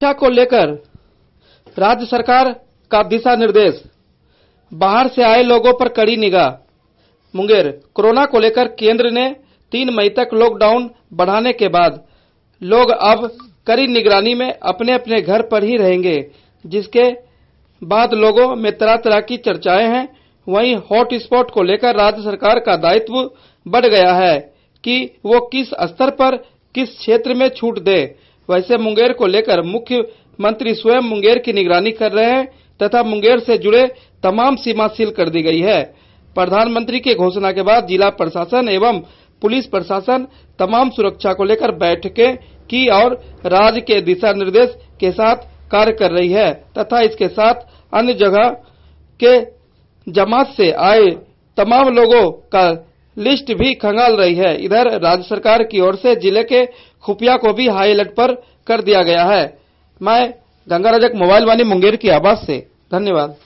सुरक्षा को लेकर राज्य सरकार का दिशा निर्देश, बाहर से आए लोगों पर कड़ी निगाह। मुंगेर, कोरोना को लेकर केंद्र ने 3 मई तक लॉकडाउन बढ़ाने के बाद लोग अब कड़ी निगरानी में अपने अपने घर पर ही रहेंगे, जिसके बाद लोगों में तरह तरह की चर्चाएं हैं। वहीं हॉट स्पॉट को लेकर राज्य सरकार का दायित्व बढ़ गया है कि वो किस स्तर पर किस क्षेत्र में छूट दे। वैसे मुंगेर को लेकर मुख्यमंत्री स्वयं मुंगेर की निगरानी कर रहे हैं तथा मुंगेर से जुड़े तमाम सीमा सील कर दी गई है। प्रधानमंत्री की घोषणा के बाद जिला प्रशासन एवं पुलिस प्रशासन तमाम सुरक्षा को लेकर बैठकें की और राज्य के दिशा निर्देश के साथ कार्य कर रही है तथा इसके साथ अन्य जगह के जमात से आए तमाम लोगों का लिस्ट भी खंगाल रही है। इधर राज्य सरकार की ओर से जिले के खुफिया को भी हाई अलर्ट पर कर दिया गया है। मैं गंगा रजक, मोबाइल वाणी, मुंगेर की आवाज से। धन्यवाद।